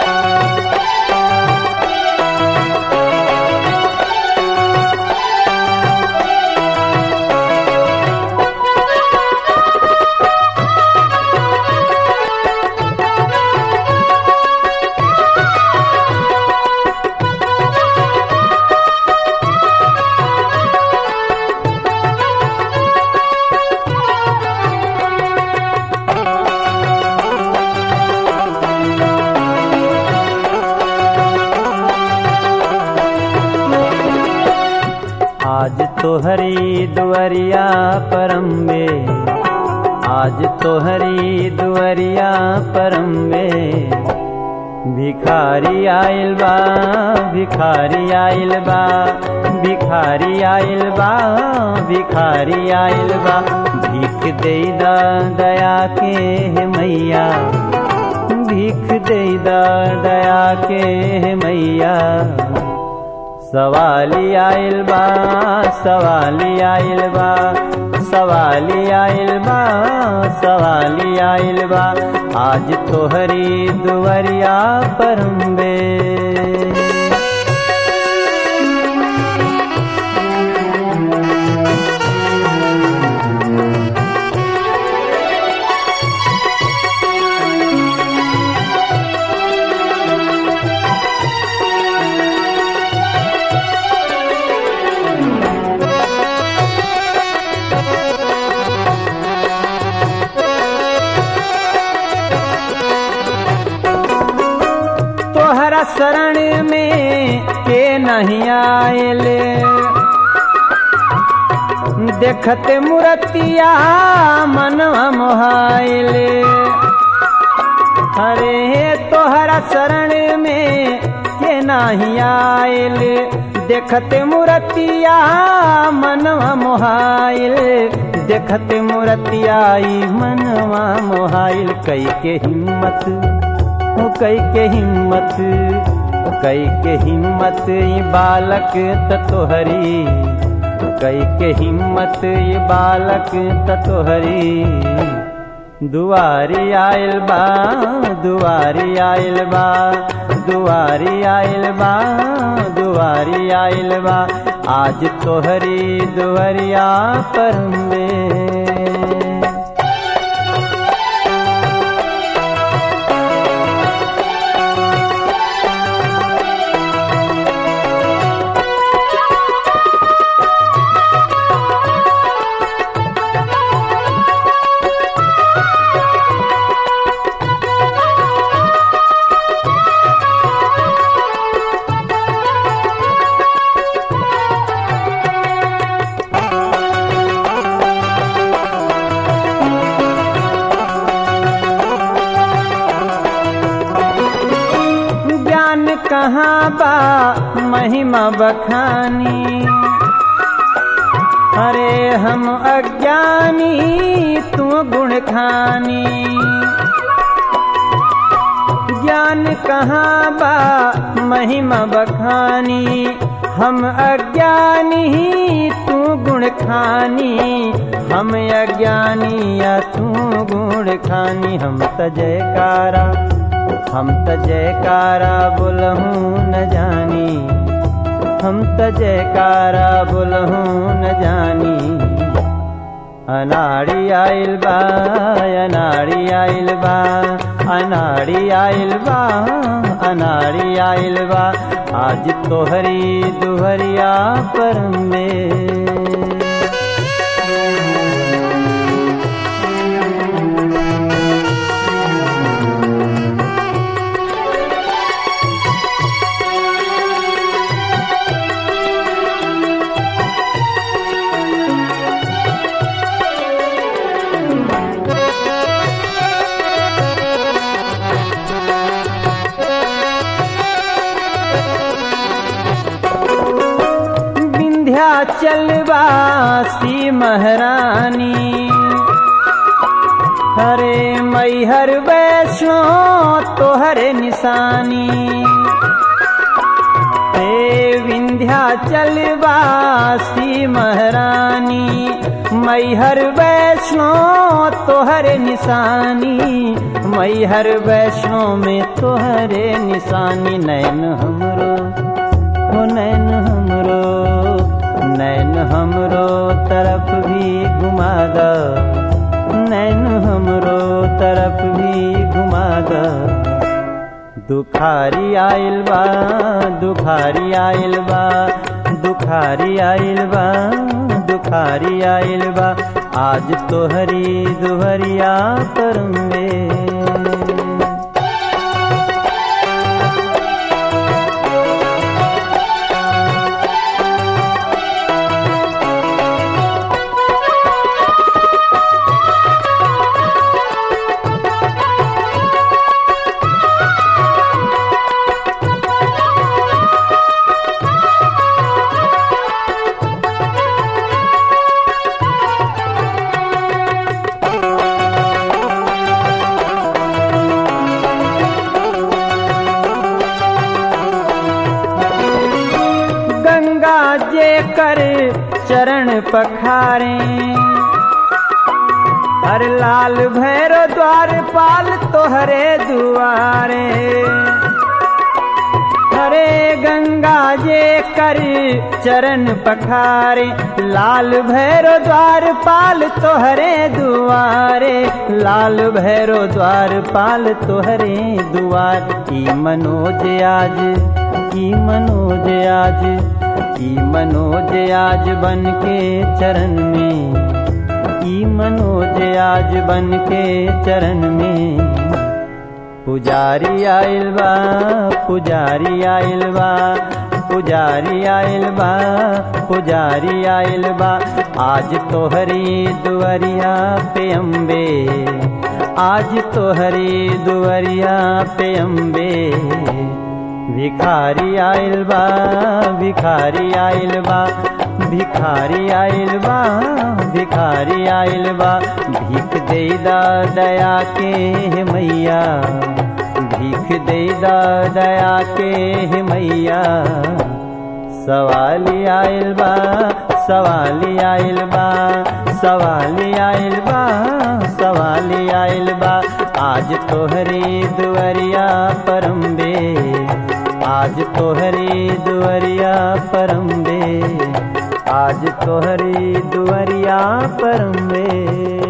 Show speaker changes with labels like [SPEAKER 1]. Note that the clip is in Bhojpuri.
[SPEAKER 1] आज तोहरी दुआरिया परम्बे, आज तोहरी दुआरिया परम्बे, भिखारी आइल बा, भिखारी आइल बा, भिखारी आइल बा, भिखारी आइल बा। भीख देदा दया के हे मैया, भीख देदा दया के हे मैया। सवाली आइल बा, सवाली आइल बा, सवाली आइल बा, सवाली आइल बा। आज तोहरी दुआरिया परम्बे। तोहरा शरण में के नहीं आएले, देखते मूर्तिया मनवा मोहाइले। अरे तोहरा शरण में के नहीं आएले, देखते मूर्तिया मनवा मोहाइले। देखते मूर्तिया मनवा मोहाइल। कई के हिम्मत, कई के हिम्मत, कई के हिम्मत ये बालक ततोहरी, कई के हिम्मत ये बालक ततोहरी। दुआरी आइल बा, दुआरी आइल बा, दुआरी आइल बा, दुआरी आइल बा। आज तोहरी दुआरिया परम्बे। कहाँ बा महिमा बखानी, अरे हम अज्ञानी तू गुण खानी। ज्ञान कहाँ बा महिमा बखानी, हम अज्ञानी तू गुण खानी। हम अज्ञानी या तू गुण खानी। हम त जयकारा, हम त जयकारा बोलहूँ न जानी, हम त जयकारा बोलहूँ न जानी। अनाड़ी आइल बा, अनाड़ी आइल बा, अनाड़ी आइल बा, अनाड़ी आइल बा। आज तोहरी दुआरिया परम्बे। चलवासी महारानी, हरे मैहर वैष्णो तोहरे निशानी। हे विंध्याचल वासी महारानी, मैहर वैष्णो तोहरे निशानी। मैहर वैष्णो में तोहरे निशानी। नैन हमरो हो नैन हमरो, नैन हमरो तरफ भी घुमा द, नैन हमरो तरफ भी घुमा द। दुखारी आइल बा, दुखारी आइल बा, दुखारी आइल बा, दुखारी आइल बा, आज तोहरी दुहरिया परम्बे। जे कर चरण पखारे, हर लाल भैरो द्वार पाल तोहरे दुआरे। हरे गंगा जे कर चरण पखारे, लाल भैरो द्वार पाल तोहरे दुआरे, लाल भैरो द्वार पाल तोहरे दुआर। ई मनोज आज, ई मनोज आज, ई मनोज आज बन के चरण में, ई मनोज आज बन के चरण में। पुजारी आइल बा, पुजारी आइल बा, पुजारी आइल बा, पुजारी आइल बा, आज तोहरी दुआरिया पे अम्बे, आज तोहरी दुआरिया पे अम्बे। भिखारी आइल बा, भिखारी आइल बा, भिखारी आइल बा, भिखारी आइल बा, भीख देदा दया के हे मैया, भीख देदा दया के हे मैया। सवाली आइल बा, सवाली आइल बा, सवाली आइल बा, सवाली आइल बा, आज तोहरी दुआरिया परम्बे, आज तोहरी दुआरिया परम्बे, आज तोहरी दुआरिया परम्बे।